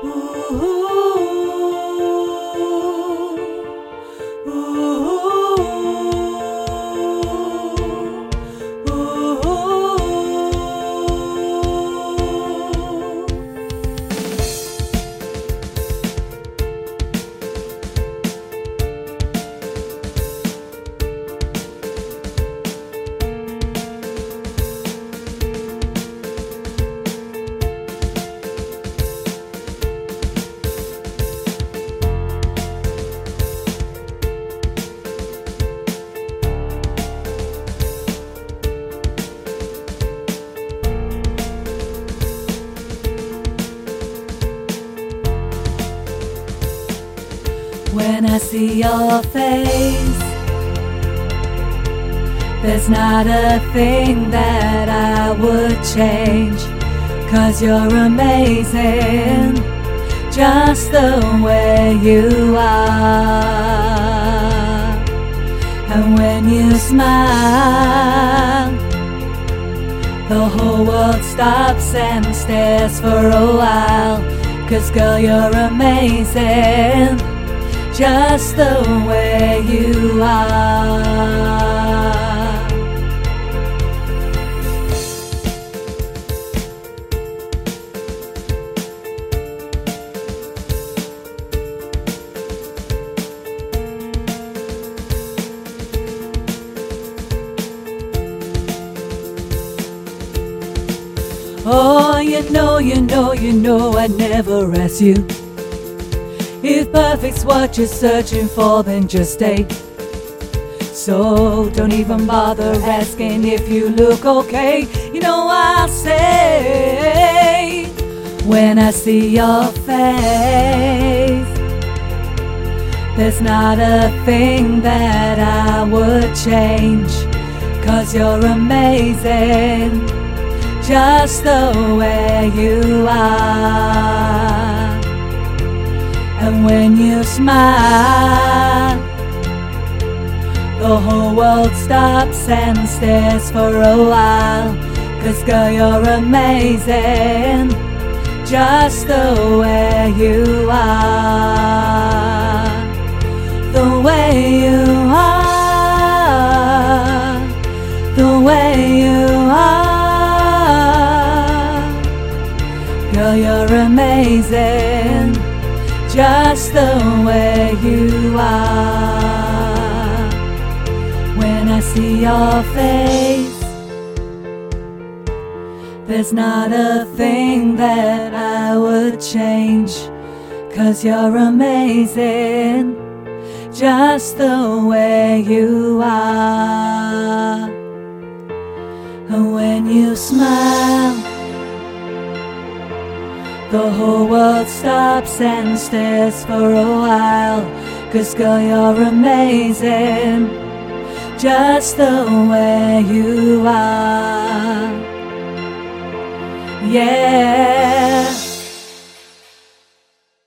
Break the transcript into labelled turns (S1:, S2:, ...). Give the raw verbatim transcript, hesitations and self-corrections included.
S1: When I see your face, there's not a thing that I would change, 'cause you're amazing, just the way you are. And when you smile, the whole world stops and stares for a while, 'cause girl, you're amazing, just the way you are. Oh, you know, you know, you know I'd never ask you if perfect's what you're searching for, then just stay. So don't even bother asking if you look okay. You know I'll say, when I see your face, there's not a thing that I would change, 'cause you're amazing, just the way you are. And when you smile, the whole world stops and stares for a while, 'cause girl, you're amazing, just the way you are. The way you are, the way you are. Girl, you're amazing, just the way you are. When I see your face, there's not a thing that I would change, 'cause you're amazing, just the way you are. And when you smile, the whole world stops and stares for a while, 'cause girl, you're amazing, just the way you are. Yeah.